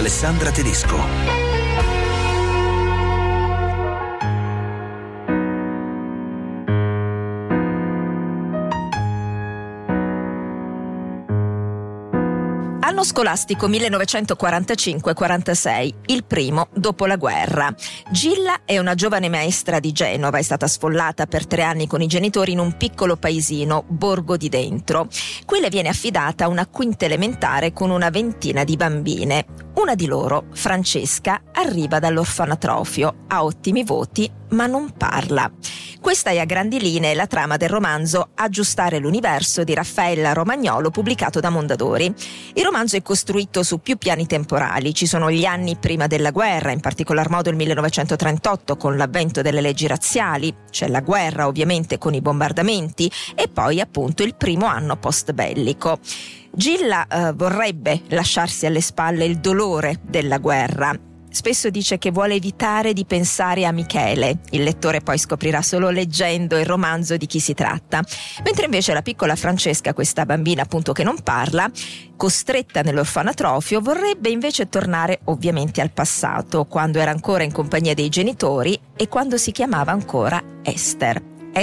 Alessandra Tedesco. Anno scolastico 1945-46, il primo dopo la guerra. Gilla è una giovane maestra di Genova, è stata sfollata per 3 anni con i genitori in un piccolo paesino, Borgo di Dentro. Qui le viene affidata una quinta elementare con una ventina di bambine. Una di loro, Francesca, arriva dall'orfanatrofio, ha ottimi voti, ma non parla. Questa è a grandi linee la trama del romanzo Aggiustare l'universo di Raffaella Romagnolo, pubblicato da Mondadori. Il romanzo è costruito su più piani temporali. Ci sono gli anni prima della guerra, in particolar modo il 1938 con l'avvento delle leggi razziali, c'è la guerra ovviamente con i bombardamenti e poi appunto il primo anno post bellico. Gilla vorrebbe lasciarsi alle spalle il dolore della guerra. Spesso dice che vuole evitare di pensare a Michele. Il lettore poi scoprirà solo leggendo il romanzo di chi si tratta. Mentre invece la piccola Francesca, questa bambina appunto che non parla, costretta nell'orfanatrofio, vorrebbe invece tornare ovviamente al passato, quando era ancora in compagnia dei genitori e quando si chiamava ancora Esther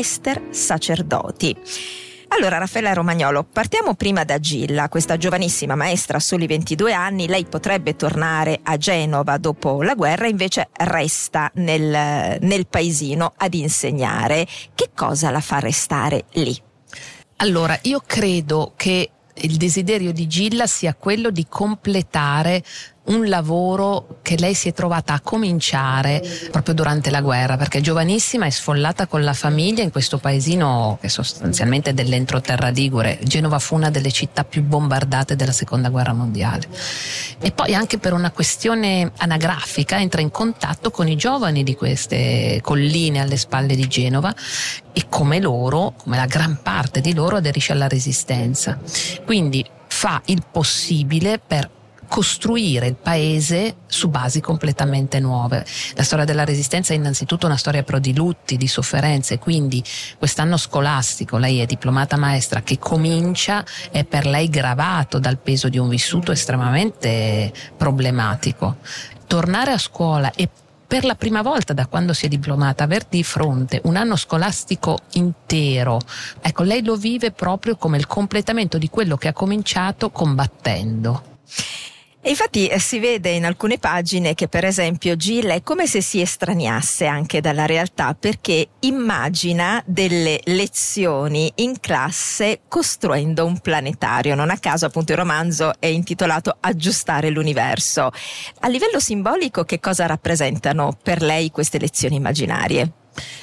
Sacerdoti. Allora, Raffaella Romagnolo, partiamo prima da Gilla, questa giovanissima maestra a soli 22 anni. Lei potrebbe tornare a Genova dopo la guerra, invece resta nel paesino ad insegnare. Che cosa la fa restare lì? Allora, io credo che il desiderio di Gilla sia quello di completare un lavoro che lei si è trovata a cominciare proprio durante la guerra, perché è giovanissima, è sfollata con la famiglia in questo paesino che sostanzialmente è dell'entroterra ligure. Genova fu una delle città più bombardate della seconda guerra mondiale, e poi anche per una questione anagrafica entra in contatto con i giovani di queste colline alle spalle di Genova e come la gran parte di loro aderisce alla resistenza, quindi fa il possibile per costruire il paese su basi completamente nuove. La storia della resistenza è innanzitutto una storia però di lutti, di sofferenze, quindi quest'anno scolastico, lei è diplomata maestra, che comincia è per lei gravato dal peso di un vissuto estremamente problematico. Tornare a scuola e per la prima volta da quando si è diplomata aver di fronte un anno scolastico intero, ecco, lei lo vive proprio come il completamento di quello che ha cominciato combattendo. E infatti si vede in alcune pagine che per esempio Gilla è come se si estraniasse anche dalla realtà, perché immagina delle lezioni in classe costruendo un planetario. Non a caso appunto il romanzo è intitolato Aggiustare l'universo. A livello simbolico, che cosa rappresentano per lei queste lezioni immaginarie?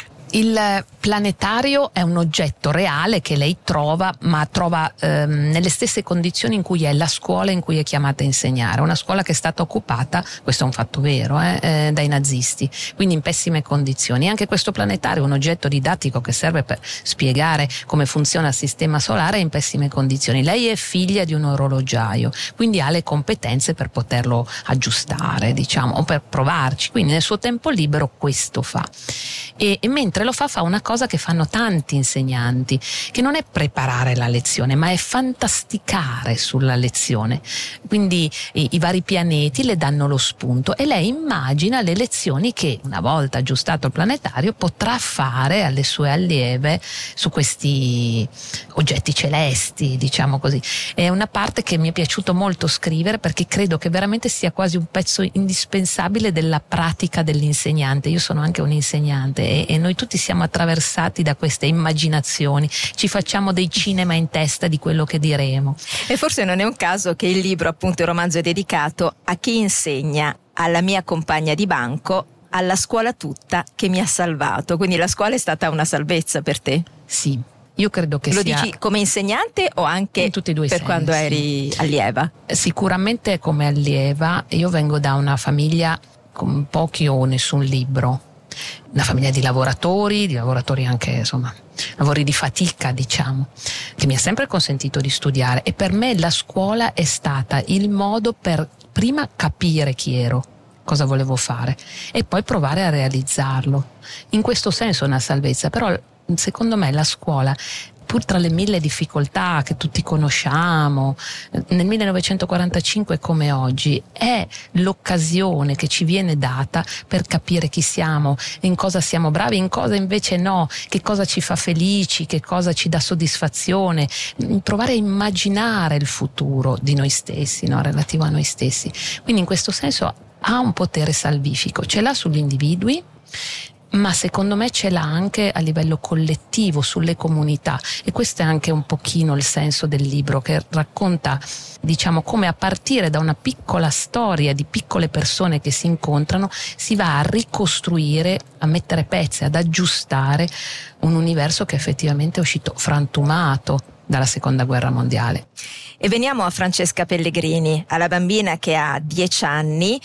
Il planetario è un oggetto reale che lei trova, ma trova nelle stesse condizioni in cui è la scuola in cui è chiamata a insegnare. Una scuola che è stata occupata, questo è un fatto vero, dai nazisti, quindi in pessime condizioni. Anche questo planetario è un oggetto didattico che serve per spiegare come funziona il sistema solare, è in pessime condizioni. Lei è figlia di un orologiaio, quindi ha le competenze per poterlo aggiustare, diciamo, o per provarci. Quindi nel suo tempo libero questo fa. E mentre lo fa una cosa che fanno tanti insegnanti, che non è preparare la lezione, ma è fantasticare sulla lezione. Quindi i vari pianeti le danno lo spunto e lei immagina le lezioni che, una volta aggiustato il planetario, potrà fare alle sue allieve su questi oggetti celesti, diciamo così. È una parte che mi è piaciuto molto scrivere, perché credo che veramente sia quasi un pezzo indispensabile della pratica dell'insegnante. Io sono anche un insegnante e noi tutti siamo attraversati da queste immaginazioni, ci facciamo dei cinema in testa di quello che diremo. E forse non è un caso che il libro, appunto il romanzo, è dedicato a chi insegna, alla mia compagna di banco, alla scuola tutta che mi ha salvato. Quindi la scuola è stata una salvezza per te? Sì, io credo che Lo sia... dici come insegnante o anche in tutti e due per sensi. quando eri allieva? Sicuramente come allieva. Io vengo da una famiglia con pochi o nessun libro, una famiglia di lavoratori anche, insomma, lavori di fatica, diciamo, che mi ha sempre consentito di studiare, e per me la scuola è stata il modo per prima capire chi ero, cosa volevo fare, e poi provare a realizzarlo. In questo senso è una salvezza, però secondo me la scuola pur tra le mille difficoltà che tutti conosciamo, nel 1945 come oggi, è l'occasione che ci viene data per capire chi siamo, in cosa siamo bravi, in cosa invece no, che cosa ci fa felici, che cosa ci dà soddisfazione, provare a immaginare il futuro di noi stessi, no? Relativo a noi stessi. Quindi in questo senso ha un potere salvifico, ce l'ha sugli individui, ma secondo me ce l'ha anche a livello collettivo, sulle comunità, e questo è anche un pochino il senso del libro, che racconta, diciamo, come a partire da una piccola storia di piccole persone che si incontrano si va a ricostruire, a mettere pezzi, ad aggiustare un universo che effettivamente è uscito frantumato dalla Seconda Guerra Mondiale. E veniamo a Francesca Pellegrini, alla bambina che ha 10 anni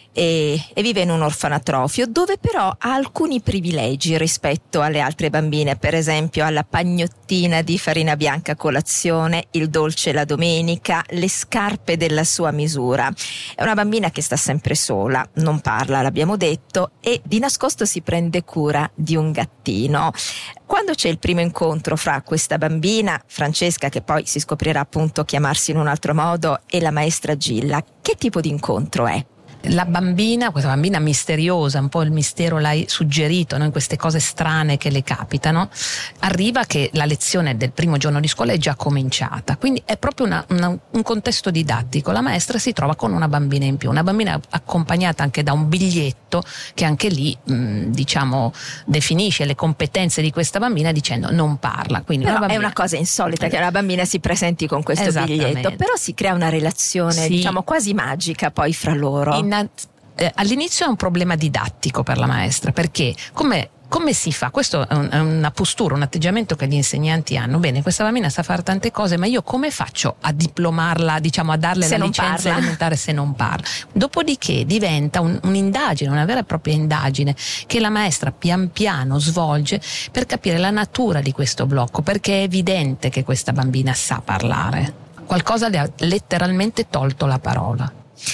e vive in un orfanatrofio, dove però ha alcuni privilegi rispetto alle altre bambine, per esempio alla pagnottina di farina bianca a colazione, il dolce la domenica, le scarpe della sua misura. È una bambina che sta sempre sola, non parla, l'abbiamo detto, e di nascosto si prende cura di un gattino. Quando c'è il primo incontro fra questa bambina, Francesca, che poi si scoprirà appunto chiamarsi in un altro modo, e la maestra Gilla, che tipo di incontro è? La bambina, questa bambina misteriosa, un po' il mistero l'hai suggerito, no? In queste cose strane che le capitano, arriva che la lezione del primo giorno di scuola è già cominciata, quindi è proprio un contesto didattico. La maestra si trova con una bambina in più, una bambina accompagnata anche da un biglietto che anche lì diciamo definisce le competenze di questa bambina dicendo non parla. Quindi però una bambina... è una cosa insolita che una bambina si presenti con questo biglietto, però si crea una relazione diciamo quasi magica poi fra loro. All'inizio è un problema didattico per la maestra, perché come si fa? Questo è una postura, un atteggiamento che gli insegnanti hanno. Bene, questa bambina sa fare tante cose, ma io come faccio a diplomarla, diciamo a darle la licenza elementare se non parla? Dopodiché diventa un'indagine, una vera e propria indagine che la maestra pian piano svolge per capire la natura di questo blocco, perché è evidente che questa bambina sa parlare. Qualcosa le ha letteralmente tolto la parola.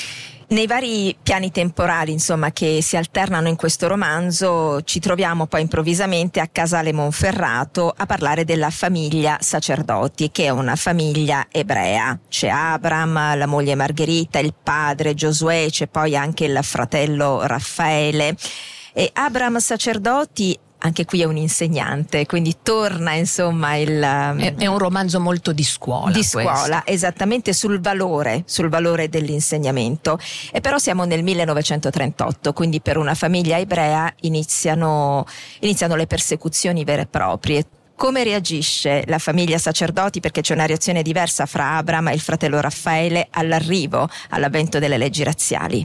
Nei vari piani temporali, insomma, che si alternano in questo romanzo, ci troviamo poi improvvisamente a Casale Monferrato a parlare della famiglia Sacerdoti, che è una famiglia ebrea. C'è Abram, la moglie Margherita, il padre Giosuè, c'è poi anche il fratello Raffaele. E Abram Sacerdoti anche qui è un insegnante, quindi torna insomma è un romanzo molto di scuola. Di scuola, esattamente, sul valore dell'insegnamento. E però siamo nel 1938, quindi per una famiglia ebrea iniziano le persecuzioni vere e proprie. Come reagisce la famiglia Sacerdoti? Perché c'è una reazione diversa fra Abram e il fratello Raffaele all'avvento delle leggi razziali.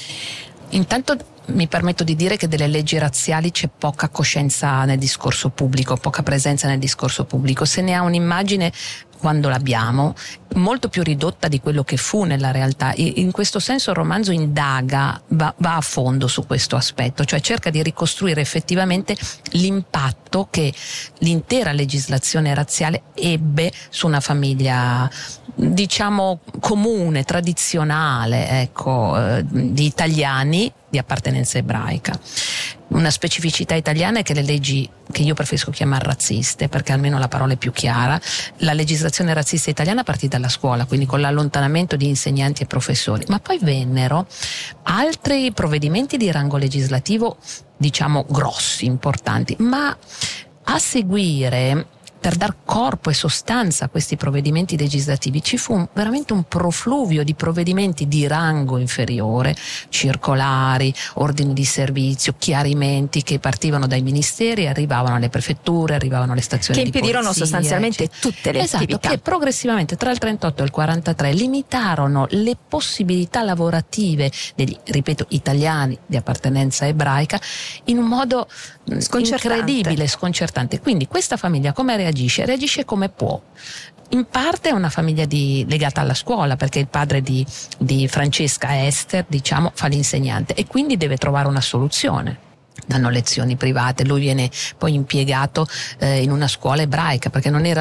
Intanto mi permetto di dire che delle leggi razziali c'è poca coscienza nel discorso pubblico, poca presenza nel discorso pubblico. Se ne ha un'immagine, quando l'abbiamo, molto più ridotta di quello che fu nella realtà. In questo senso il romanzo indaga, va a fondo su questo aspetto, cioè cerca di ricostruire effettivamente l'impatto che l'intera legislazione razziale ebbe su una famiglia, diciamo, comune, tradizionale, ecco, di italiani di appartenenza ebraica. Una specificità italiana è che le leggi, che io preferisco chiamare razziste, perché almeno la parola è più chiara, la legislazione razzista italiana partì dalla scuola, quindi con l'allontanamento di insegnanti e professori, ma poi vennero altri provvedimenti di rango legislativo, diciamo grossi, importanti, ma a seguire, per dar corpo e sostanza a questi provvedimenti legislativi, ci fu veramente un profluvio di provvedimenti di rango inferiore, circolari, ordini di servizio, chiarimenti che partivano dai ministeri, arrivavano alle prefetture, arrivavano alle stazioni di polizia. Che impedirono sostanzialmente tutte le attività. Che progressivamente tra il 38 e il 43 limitarono le possibilità lavorative degli, ripeto, italiani di appartenenza ebraica in un modo incredibile, sconcertante. Quindi questa famiglia come reagisce? Reagisce come può. In parte è una famiglia legata alla scuola, perché il padre di Francesca, Esther, diciamo, fa l'insegnante e quindi deve trovare una soluzione. Danno lezioni private, lui viene poi impiegato in una scuola ebraica, perché non era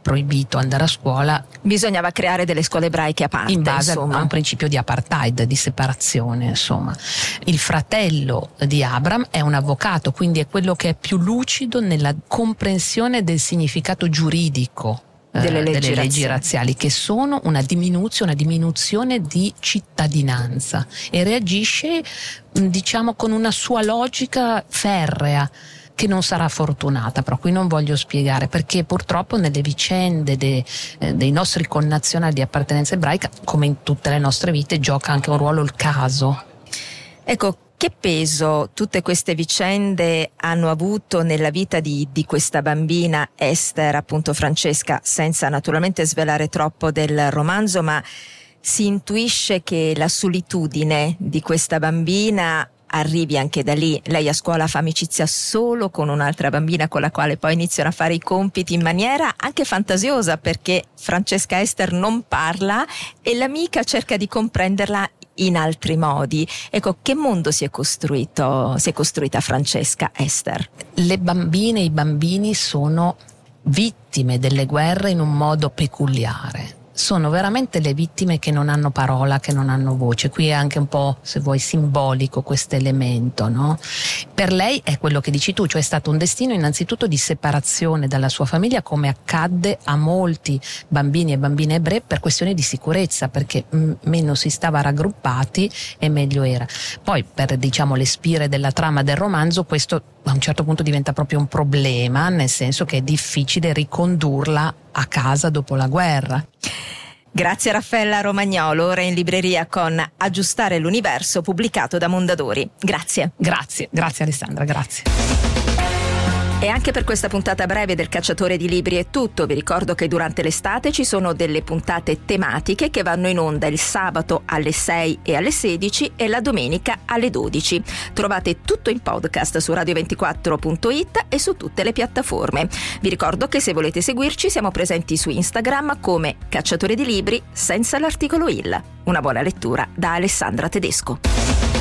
proibito andare a scuola. Bisognava creare delle scuole ebraiche a parte, in base insomma, a un principio di apartheid, di separazione, insomma. Il fratello di Abram è un avvocato, quindi è quello che è più lucido nella comprensione del significato giuridico delle leggi razziali, che sono una diminuzione di cittadinanza, e reagisce, diciamo, con una sua logica ferrea che non sarà fortunata, però qui non voglio spiegare, perché purtroppo nelle vicende dei nostri connazionali di appartenenza ebraica, come in tutte le nostre vite, gioca anche un ruolo il caso. Ecco, che peso tutte queste vicende hanno avuto nella vita di questa bambina Esther, appunto Francesca, senza naturalmente svelare troppo del romanzo, ma si intuisce che la solitudine di questa bambina arrivi anche da lì. Lei a scuola fa amicizia solo con un'altra bambina con la quale poi iniziano a fare i compiti in maniera anche fantasiosa, perché Francesca Esther non parla e l'amica cerca di comprenderla in altri modi. Ecco, che mondo si è costruita Francesca Esther? Le bambine e i bambini sono vittime delle guerre in un modo peculiare. Sono veramente le vittime che non hanno parola, che non hanno voce. Qui è anche un po', se vuoi, simbolico questo elemento, no? Per lei è quello che dici tu, cioè è stato un destino innanzitutto di separazione dalla sua famiglia, come accadde a molti bambini e bambine ebrei per questioni di sicurezza, perché meno si stava raggruppati e meglio era. Poi, per, diciamo, le spire della trama del romanzo, questo a un certo punto diventa proprio un problema, nel senso che è difficile ricondurla a casa dopo la guerra. Grazie Raffaella Romagnolo, ora in libreria con Aggiustare l'universo, pubblicato da Mondadori. Grazie. Grazie Alessandra, grazie. E anche per questa puntata breve del Cacciatore di Libri è tutto. Vi ricordo che durante l'estate ci sono delle puntate tematiche che vanno in onda il sabato alle 6 e alle 16 e la domenica alle 12. Trovate tutto in podcast su radio24.it e su tutte le piattaforme. Vi ricordo che se volete seguirci siamo presenti su Instagram come Cacciatore di Libri senza l'articolo il. Una buona lettura da Alessandra Tedesco.